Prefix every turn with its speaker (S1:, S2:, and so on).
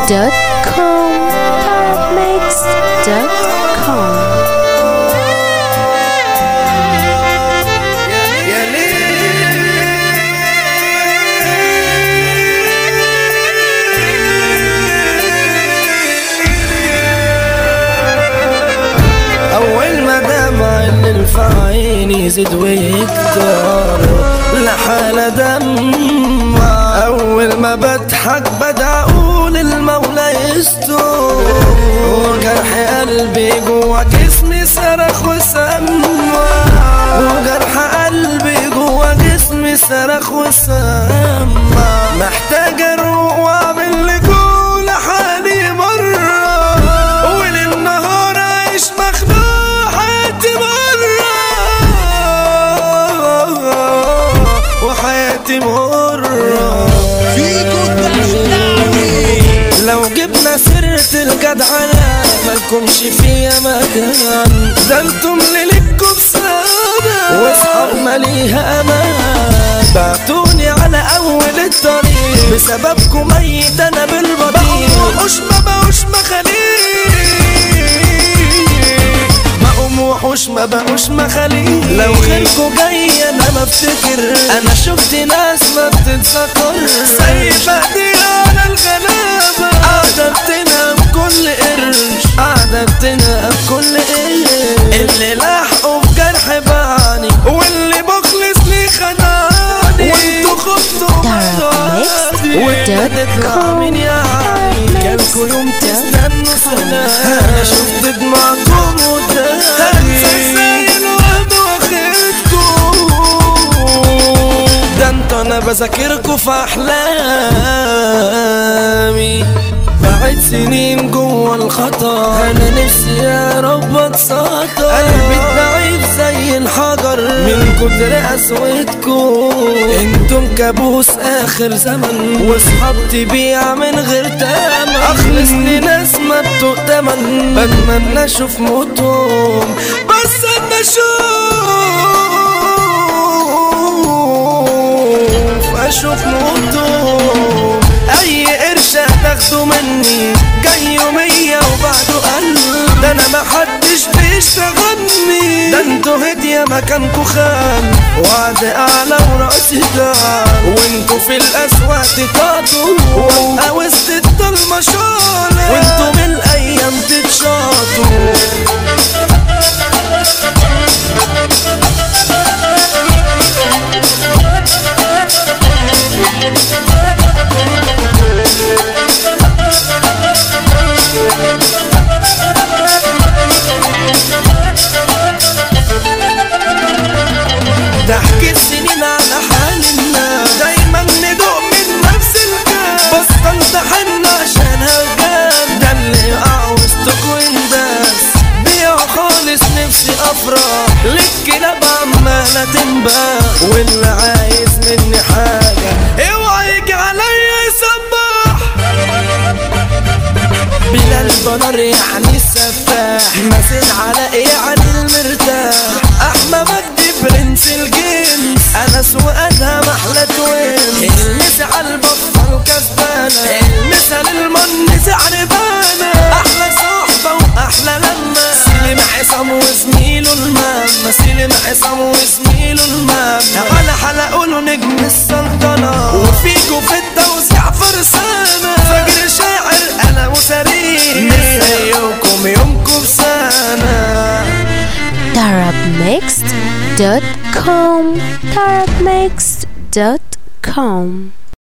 S1: أول ما دمع اللي في عيني يزيد ويكتر لحالة دمع، أول ما بضحك بدأ أقول المولى يستر، وجرح قلبي جوا جسمي صرخ وسمع، وجرح قلبي جوا جسمي صرخ وسمع، محتاج أروق وأعمل لجوه لحالي مرة، وللنهار أعيش مخنوق حياتي مرة، وحياتي مرة. لو جبنا سيرة الجدعنة مالكمش فيها مكان، ده انتم ليلكوا بسنة واصحاب ماليها امان، بعتوني على اول الطريق بسببكم ميت انا بالبطيء، وحوش ما بقوش مخاليق، بقوا وحوش ما بقوش مخاليق. لو خيركوا جاي انا بفتكر، انا شفت ناس ما بتتذكر، سايبة دي على الغلابة قاعدة بتنام كل قرش، قاعدة بتنام كل قرش، اللي لاحقوا بجرح بعاني، واللي بخلص لي خدعني، وانتوا خفتوا بعضي، واللي تطلع من يعني كانكوا يوم تستنوا سنة، انا شفت دموعكم قدامي، هنسى الوهم واخدكم، ده انتوا انا بذاكركوا في احلامي، بعد سنين جوا الخطر، انا نفسي يا رب اتسطر، قلبي ضعيف زي الحجر من كتر قسوتكم، انتم كابوس اخر زمن، واصحاب تبيع من غير تمن، اخلص لناس ما بتؤتمن، بتمنى اشوف موتهم بس انا اشوف موتهم، اي قرش هتاخدوا مني جاي يومية وبعده قلب، ده انا محدش بيشتغلني، ده انتوا هدية مكانكوا خان، وعد اعلى وراسي دان، وانتوا في الاسواق تتعطوا، وابقى وسط الضلمة شعلة، وانتوا من الايام تتشاطوا. ضحك السنين على حالنا، دايما ندوق من نفس الكاس، بستنطحن عشان هالجاب، ده اللي يقع وسطكوا ينداس، بيع خالص نفسي افرح، للكلاب عمالة تنباح، واللي عايز مني حاجة اوعى يجي عليا يسبح، بلال بنار يعني السفاح، مازن على ايه عن المرتاح، احمد مجدي برنس الجنس، انا سوقتها محلى توين، المسا على البطل كسبانة، المسا للمن عربانة، احلى صحبة واحلى لما، سلم عصام وزميله الماما، سلم عصام وزميله الماما، على حلقوا له نجم السلطنة، وفيكوا في التوزيع فرسانة، فجر شاعر انا وسريع، نسيوكم يومكم بسنة.
S2: Tarabmixed.com